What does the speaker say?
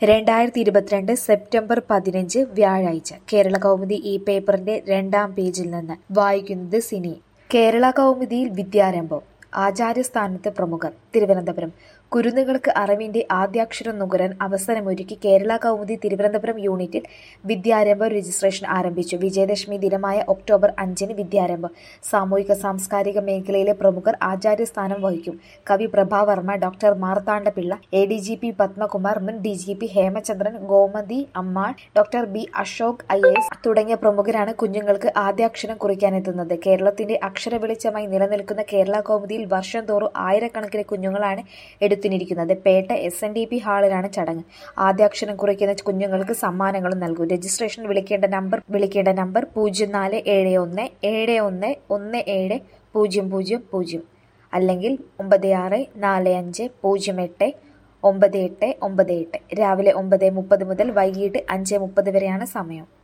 2022 September 15 വ്യാഴാഴ്ച കേരളകൗമുദി ഈ പേപ്പറിന്റെ 2-ാം പേജിൽ നിന്ന് വായിക്കുന്നത് സിനി. കേരളകൗമുദിയിൽ വിദ്യാരംഭം. ആചാര്യസ്ഥാനത്ത് പ്രമുഖർ. തിരുവനന്തപുരം. കുരുന്നുകൾക്ക് അറിവിന്റെ ആദ്യാക്ഷരം നുകരാൻ അവസരമൊരുക്കി കേരളകൗമുദി തിരുവനന്തപുരം യൂണിറ്റിൽ വിദ്യാരംഭം രജിസ്ട്രേഷൻ ആരംഭിച്ചു. വിജയദശമി ദിനമായ ഒക്ടോബർ 5-ന് വിദ്യാരംഭം. സാമൂഹിക സാംസ്കാരിക മേഖലയിലെ പ്രമുഖർ ആചാര്യസ്ഥാനം വഹിക്കും. കവി പ്രഭാവർമ്മ, ഡോക്ടർ മാർത്താണ്ഡപിള്ള, ADGP പത്മകുമാർ, മുൻ DGP Hemachandran, Gomathi Ammal, doctor B Ashok IAS തുടങ്ങിയ പ്രമുഖരാണ് കുഞ്ഞുങ്ങൾക്ക് ആദ്യാക്ഷരം കുറിക്കാനെത്തുന്നത്. കേരളത്തിന്റെ അക്ഷരവെളിച്ചമായി നിലനിൽക്കുന്ന കേരളകൗമുദിയിൽ വർഷം തോറും ആയിരക്കണക്കിന് കുഞ്ഞുങ്ങളാണ് എടുത്തിരിക്കുന്നത്. പേട്ട SNDP ഹാളിലാണ് ചടങ്ങ്. ആദ്യാക്ഷരം കുറിക്കുന്ന കുഞ്ഞുങ്ങൾക്ക് സമ്മാനങ്ങളും നൽകും. രജിസ്ട്രേഷൻ വിളിക്കേണ്ട നമ്പർ 0471 71 1700 അല്ലെങ്കിൽ 9645089898. രാവിലെ 9:30 മുതൽ വൈകിട്ട് 5:30 വരെയാണ് സമയം.